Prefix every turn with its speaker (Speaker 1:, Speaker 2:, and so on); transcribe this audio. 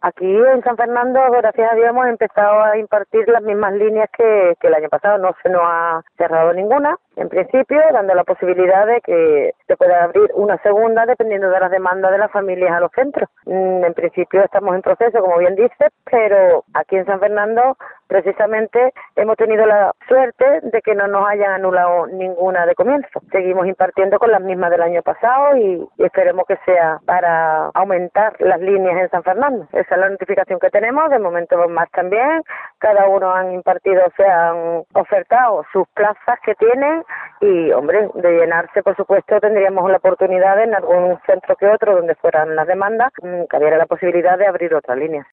Speaker 1: Aquí en San Fernando, gracias a Dios, hemos empezado a impartir las mismas líneas que el año pasado. No se nos ha cerrado ninguna, en principio, dando la posibilidad de que se pueda abrir una segunda dependiendo de las demandas de las familias a los centros. En principio estamos en proceso, como bien dice, pero aquí en San Fernando precisamente hemos tenido la suerte de que no nos hayan anulado ninguna de comienzo. Seguimos impartiendo con las mismas del año pasado y esperemos que sea para aumentar las líneas en San Fernando. Esa es la notificación que tenemos, de momento más también. Cada uno han impartido, se han ofertado sus plazas que tienen y, hombre, de llenarse, por supuesto, tendríamos la oportunidad en algún centro que otro donde fueran las demandas, que hubiera la posibilidad de abrir otras líneas.